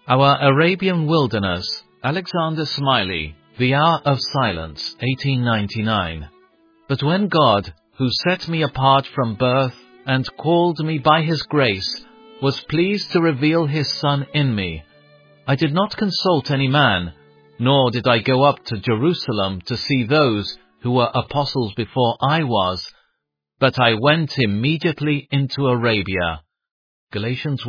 Our Arabian Wilderness, Alexander Smiley, The Hour of Silence, 1899. But when God, who set me apart from birth and called me by His grace, was pleased to reveal His Son in me, I did not consult any man, nor did I go up to Jerusalem to see those who were apostles before I was, but I went immediately into Arabia. Galatians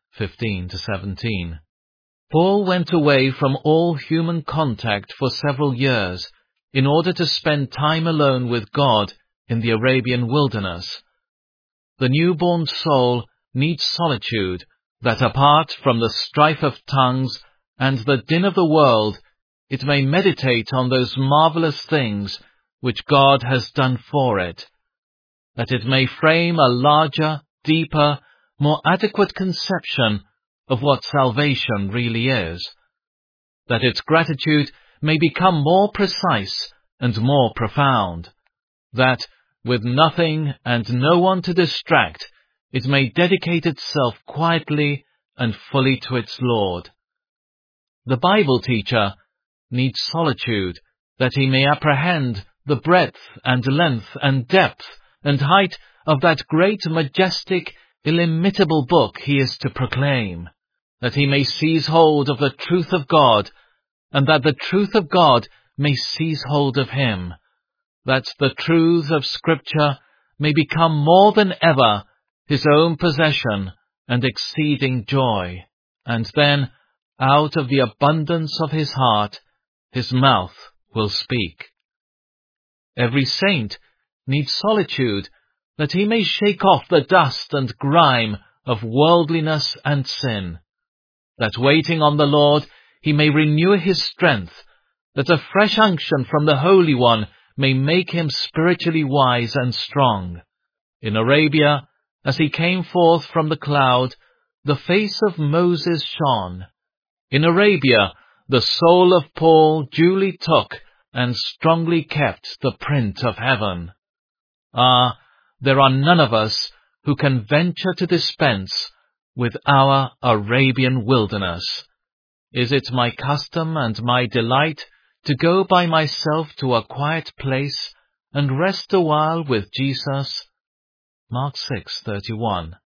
1:15-17. Paul went away from all human contact for several years in order to spend time alone with God in the Arabian wilderness. The newborn soul needs solitude, that apart from the strife of tongues and the din of the world, it may meditate on those marvelous things which God has done for it, that it may frame a larger, deeper, more adequate conception of what salvation really is, that its gratitude may become more precise and more profound, that, with nothing and no one to distract, it may dedicate itself quietly and fully to its Lord. The Bible teacher needs solitude, that he may apprehend the breadth and length and depth and height of that great, majestic, illimitable book he is to proclaim, that he may seize hold of the truth of God, and that the truth of God may seize hold of him, that the truths of Scripture may become more than ever his own possession and exceeding joy, and then, out of the abundance of his heart, his mouth will speak. Every saint needs solitude, that he may shake off the dust and grime of worldliness and sin, that waiting on the Lord he may renew his strength, that a fresh unction from the Holy One may make him spiritually wise and strong. In Arabia, as he came forth from the cloud, the face of Moses shone. In Arabia, the soul of Paul duly took and strongly kept the print of heaven. Ah, there are none of us who can venture to dispense with our Arabian wilderness. Is it my custom and my delight to go by myself to a quiet place and rest a while with Jesus? Mark 6:31.